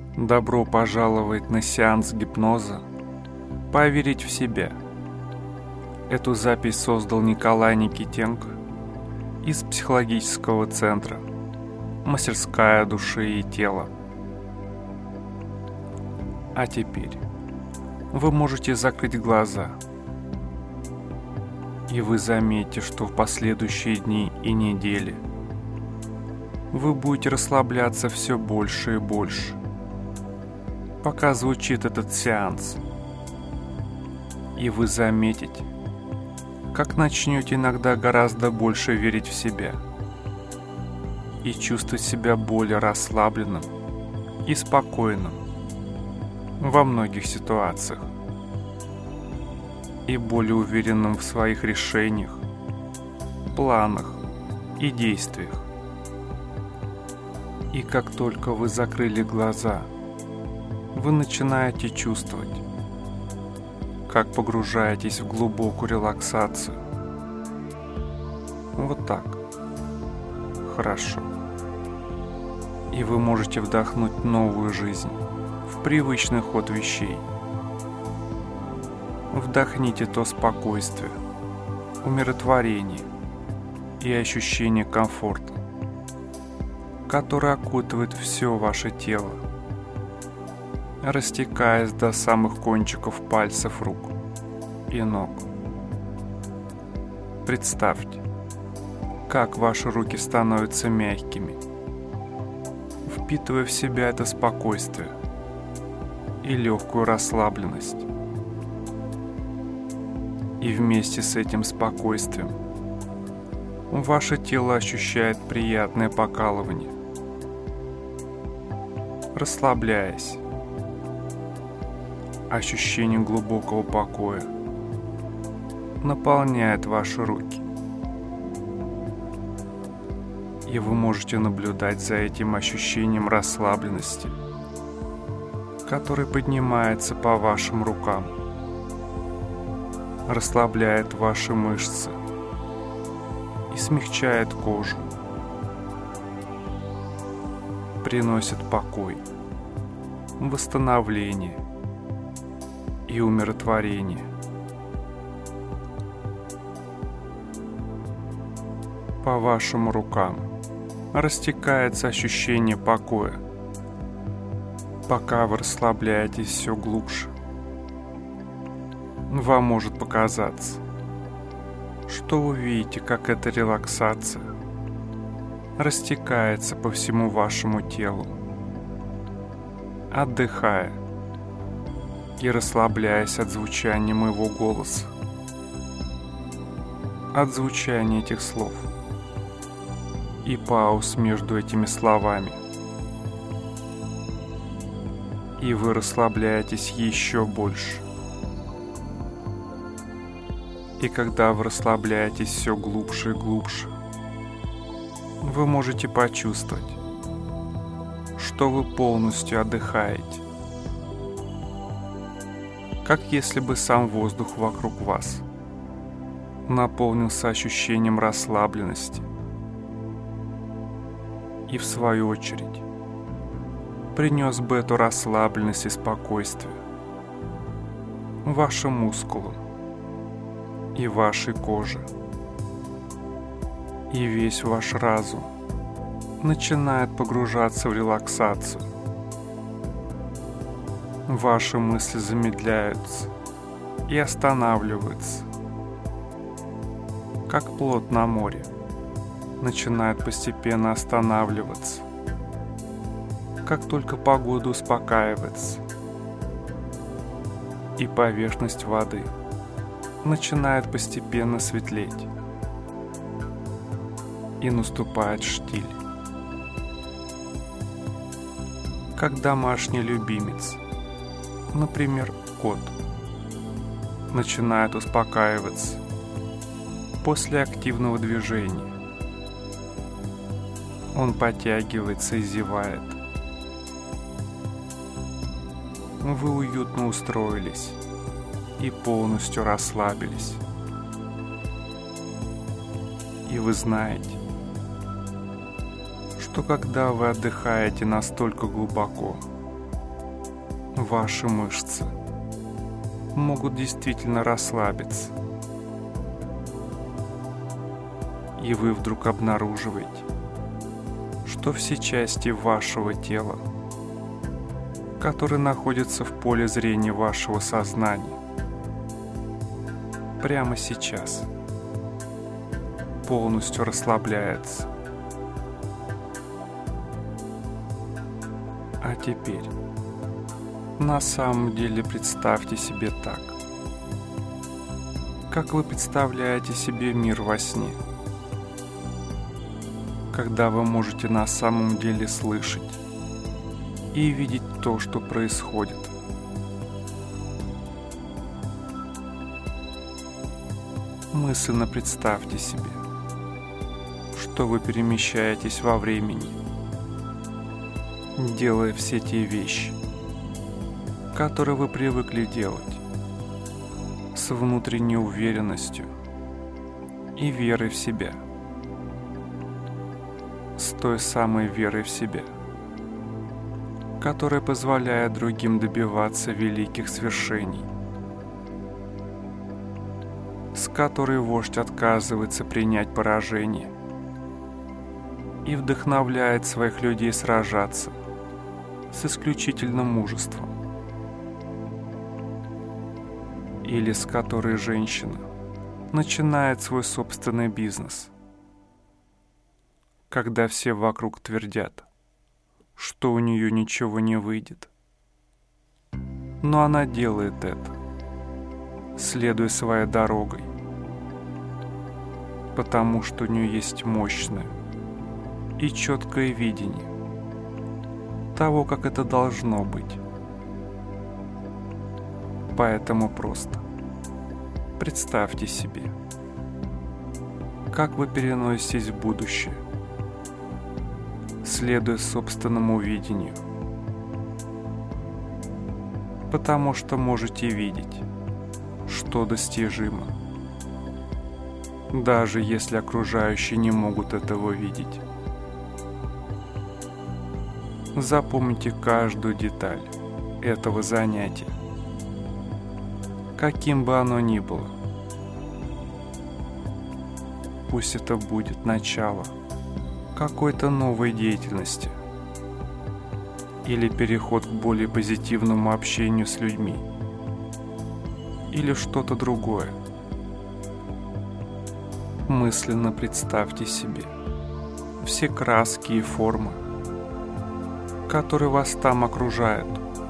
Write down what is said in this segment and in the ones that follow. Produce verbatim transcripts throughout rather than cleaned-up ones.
Добро пожаловать на сеанс гипноза «Поверить в себя». Эту запись создал Николай Никитенко из психологического центра «Мастерская души и тела». А теперь вы можете закрыть глаза, и вы заметите, что в последующие дни и недели вы будете расслабляться все больше и больше, пока звучит этот сеанс. И вы заметите, как начнете иногда гораздо больше верить в себя и чувствовать себя более расслабленным и спокойным во многих ситуациях и более уверенным в своих решениях, планах и действиях. И как только вы закрыли глаза, вы начинаете чувствовать, как погружаетесь в глубокую релаксацию. Вот так. Хорошо. И вы можете вдохнуть новую жизнь в привычный ход вещей. Вдохните то спокойствие, умиротворение и ощущение комфорта, которое окутывает все ваше тело, растекаясь до самых кончиков пальцев рук и ног. Представьте, как ваши руки становятся мягкими, впитывая в себя это спокойствие и легкую расслабленность. И вместе с этим спокойствием ваше тело ощущает приятное покалывание. Расслабляясь, ощущение глубокого покоя наполняет ваши руки. И вы можете наблюдать за этим ощущением расслабленности, который поднимается по вашим рукам, расслабляет ваши мышцы и смягчает кожу, приносит покой, восстановление и умиротворение. По вашим рукам растекается ощущение покоя, пока вы расслабляетесь все глубже. Вам может показаться, что вы видите, как эта релаксация растекается по всему вашему телу, отдыхая и расслабляясь от звучания моего голоса, от звучания этих слов и пауз между этими словами. И вы расслабляетесь еще больше. И когда вы расслабляетесь все глубже и глубже, вы можете почувствовать, что вы полностью отдыхаете, как если бы сам воздух вокруг вас наполнился ощущением расслабленности и, в свою очередь, принес бы эту расслабленность и спокойствие вашим мускулам и вашей коже. И весь ваш разум начинает погружаться в релаксацию. Ваши мысли замедляются и останавливаются, как плот на море начинает постепенно останавливаться, как только погода успокаивается, и поверхность воды начинает постепенно светлеть, и наступает штиль. Как домашний любимец, например, кот, начинает успокаиваться после активного движения. Он потягивается и зевает. Вы уютно устроились и полностью расслабились. И вы знаете, что когда вы отдыхаете настолько глубоко ваши мышцы могут действительно расслабиться. И вы вдруг обнаруживаете, что все части вашего тела, которые находятся в поле зрения вашего сознания, прямо сейчас полностью расслабляются. А теперь на самом деле представьте себе так, как вы представляете себе мир во сне, когда вы можете на самом деле слышать и видеть то, что происходит. Мысленно представьте себе, что вы перемещаетесь во времени, делая все те вещи, которые вы привыкли делать, с внутренней уверенностью и верой в себя, с той самой верой в себя, которая позволяет другим добиваться великих свершений, с которой вождь отказывается принять поражение и вдохновляет своих людей сражаться с исключительным мужеством, или с которой женщина начинает свой собственный бизнес, когда все вокруг твердят, что у нее ничего не выйдет. Но она делает это, следуя своей дорогой, потому что у нее есть мощное и четкое видение того, как это должно быть. Поэтому просто представьте себе, как вы переноситесь в будущее, следуя собственному видению, потому что можете видеть, что достижимо, даже если окружающие не могут этого видеть. Запомните каждую деталь этого занятия, каким бы оно ни было. Пусть это будет начало какой-то новой деятельности или переход к более позитивному общению с людьми, или что-то другое. Мысленно представьте себе все краски и формы, которые вас там окружают,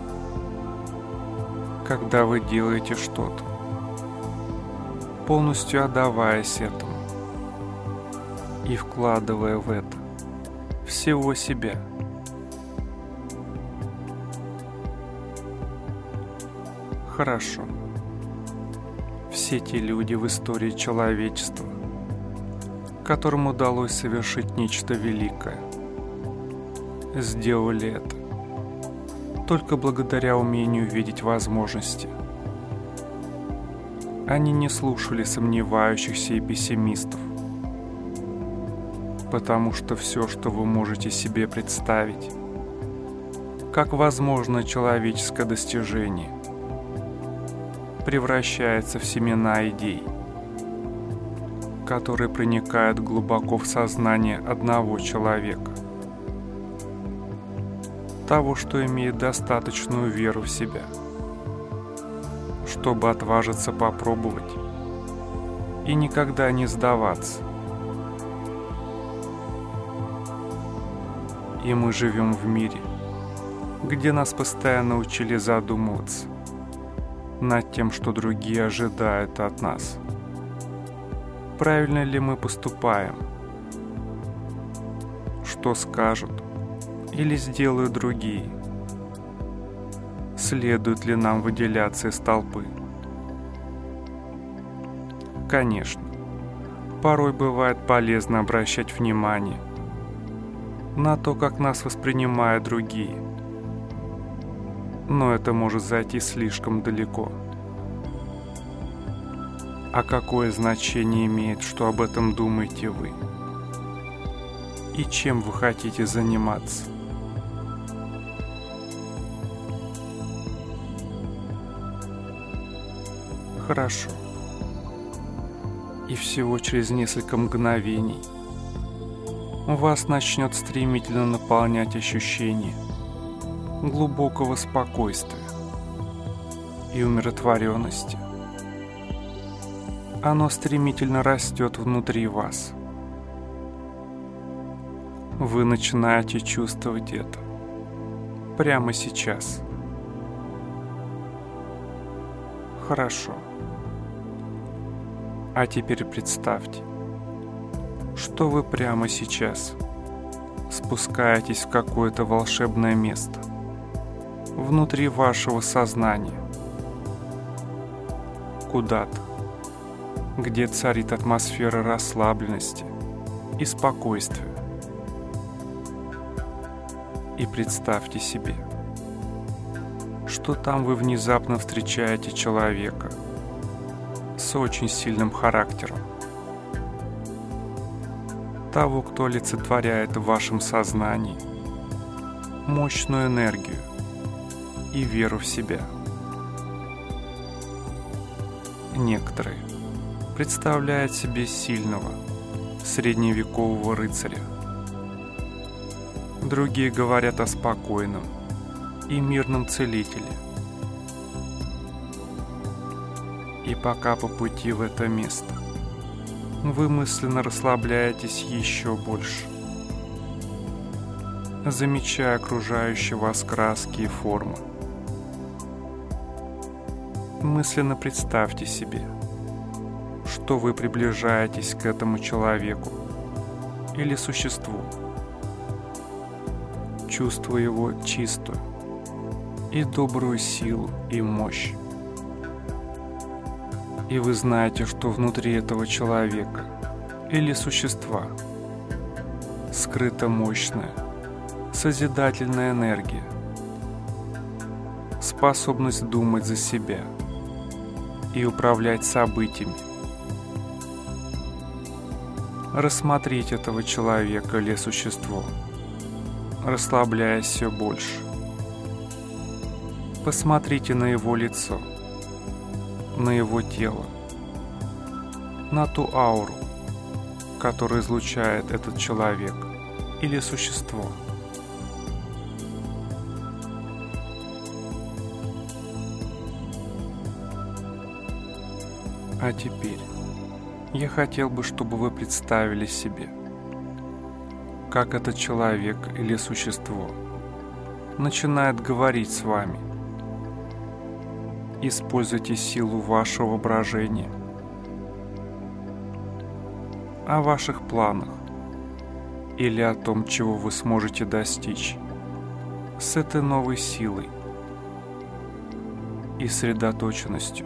когда вы делаете что-то, полностью отдаваясь этому и вкладывая в это всего себя. Хорошо. Все те люди в истории человечества, которым удалось совершить нечто великое, сделали это только благодаря умению видеть возможности. Они не слушали сомневающихся и пессимистов, потому что все, что вы можете себе представить, как возможно человеческое достижение, превращается в семена идей, которые проникают глубоко в сознание одного человека, того, что имеет достаточную веру в себя, чтобы отважиться попробовать и никогда не сдаваться. И мы живем в мире, где нас постоянно учили задумываться над тем, что другие ожидают от нас. Правильно ли мы поступаем? Что скажут или сделают другие? Следует ли нам выделяться из толпы? Конечно, порой бывает полезно обращать внимание на то, как нас воспринимают другие. Но это может зайти слишком далеко. А какое значение имеет, что об этом думаете вы? И чем вы хотите заниматься? Хорошо. И всего через несколько мгновений вас начнет стремительно наполнять ощущение глубокого спокойствия и умиротворенности. Оно стремительно растет внутри вас. Вы начинаете чувствовать это прямо сейчас. Хорошо. А теперь представьте, что вы прямо сейчас спускаетесь в какое-то волшебное место внутри вашего сознания. Куда-то, где царит атмосфера расслабленности и спокойствия. И представьте себе, что там вы внезапно встречаете человека с очень сильным характером. Того, кто олицетворяет в вашем сознании мощную энергию и веру в себя. Некоторые представляют себе сильного средневекового рыцаря. Другие говорят о спокойном и мирном целителе. И пока по пути в это место вы мысленно расслабляетесь еще больше, замечая окружающие вас краски и формы. Мысленно представьте себе, что вы приближаетесь к этому человеку или существу, чувствуя его чистую и добрую силу и мощь. И вы знаете, что внутри этого человека или существа скрыта мощная, созидательная энергия, способность думать за себя и управлять событиями. Рассмотрите этого человека или существо, расслабляясь все больше. Посмотрите на его лицо, на его тело, на ту ауру, которую излучает этот человек или существо. А теперь я хотел бы, чтобы вы представили себе, как этот человек или существо начинает говорить с вами. Используйте силу вашего воображения, о ваших планах или о том, чего вы сможете достичь с этой новой силой и сосредоточенностью.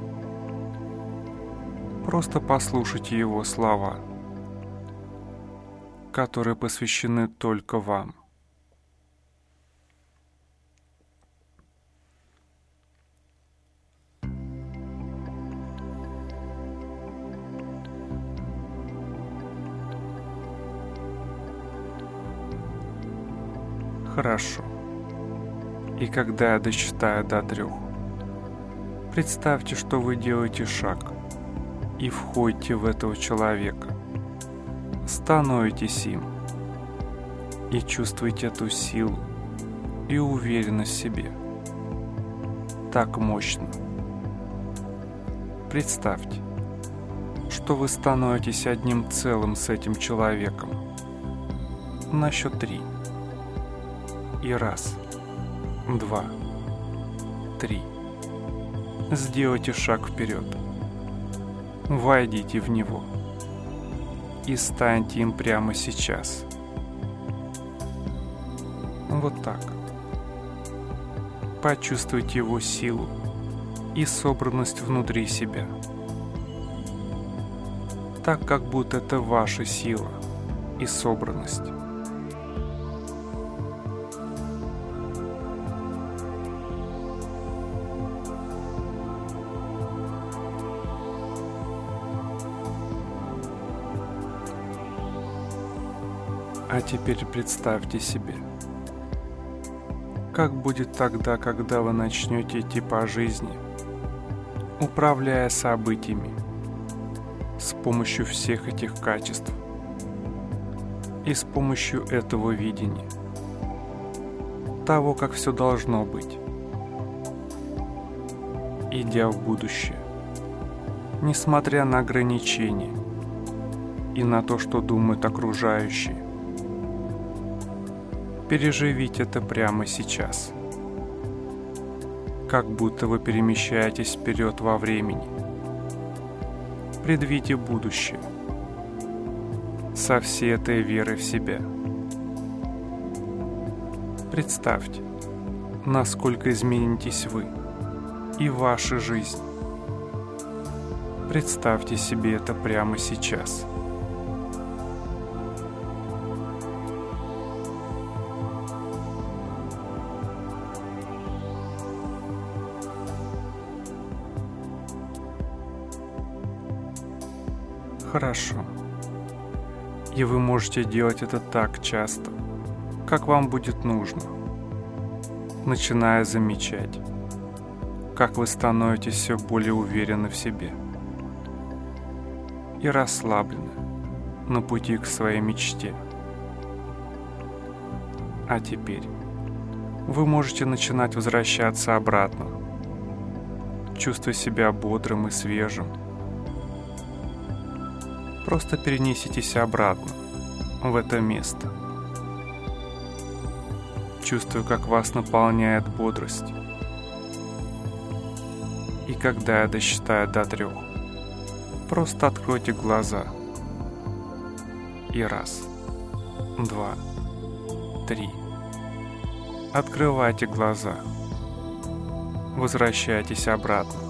Просто послушайте его слова, которые посвящены только вам. Хорошо. И когда я досчитаю до трех, представьте, что вы делаете шаг и входите в этого человека, становитесь им и чувствуете эту силу и уверенность в себе. Так мощно. Представьте, что вы становитесь одним целым с этим человеком. На счет три. И раз, два, три. Сделайте шаг вперед. Войдите в него и станьте им прямо сейчас. Вот так. Почувствуйте его силу и собранность внутри себя. Так, как будто это ваша сила и собранность. А теперь представьте себе, как будет тогда, когда вы начнете идти по жизни управляя событиями с помощью всех этих качеств и с помощью этого видения, того, как все должно быть, идя в будущее, несмотря на ограничения и на то, что думают окружающие. Переживите это прямо сейчас, как будто вы перемещаетесь вперед во времени. Предвидите будущее со всей этой верой в себя. Представьте, насколько изменитесь вы и ваша жизнь. Представьте себе это прямо сейчас. Хорошо. И вы можете делать это так часто, как вам будет нужно, начиная замечать, как вы становитесь все более уверены в себе и расслаблены на пути к своей мечте. А теперь вы можете начинать возвращаться обратно, чувствуя себя бодрым и свежим. Просто перенеситесь обратно в это место, чувствуя, как вас наполняет бодрость. И когда я досчитаю до трех, просто откройте глаза. И раз, два, три. Открывайте глаза. Возвращайтесь обратно.